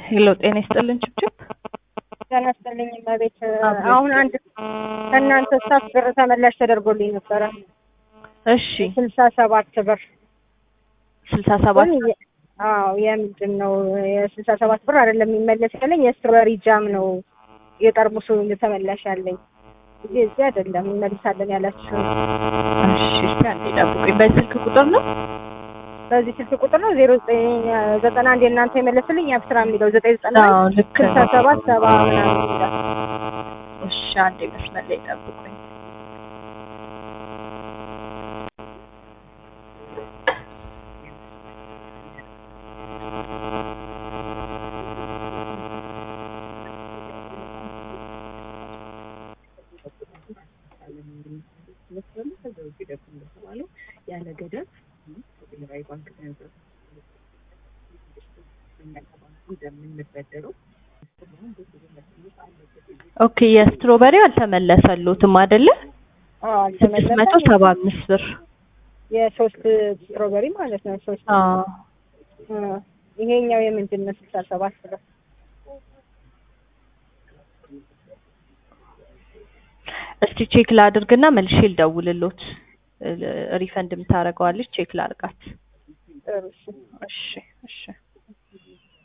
ሄሎ ጤና ይስጥልን ጭብጭብ ጤና ይስጥልኝ ማለት አሁን አንድ ከእናንተ ስታፍ ብር ተመላሽ ተደርጎልኝ ነበረ። እሺ 67 ብር 67 አዎ የምንድን ነው የ67 ብር አይደለም የሚመለስ ያለኝ የስትሮበሪ ጃም ነው የጠርሙሱ ተመላሽ ያለኝ እዚህ አይደለም እንመልሳለን ያላችሁ። እሺ አንዴ ጠብቁኝ። በስልክ ቁጥር ነው በዚህ ስልክ ቁጥር ነው 0991 የእናንተ የመለስልኝ አብስራ የሚለው 991 አዎ ልክ 67 70 ምናምን ይላል። እሺ አንዴ መስመር ላይ ጠብቁኝ። ያለ ገደብ ብሔራዊ ባንክ ገንዘብ እንደምንበደረው ኦኬ የስትሮበሪው አልተመለሰሉትም አይደለ? አዎ አልተመለሰም። 675 ብር የሶስት ስትሮበሪ ማለት ነው። ሶስት ይሄኛው የምንድን ነው 67 ብር? እስቲ ቼክ ላድርግና መልሼ ልደውልልዎት። ሪፈንድ የምታረጋዋለች ቼክ ላድርጋት። እሺ እሺ እሺ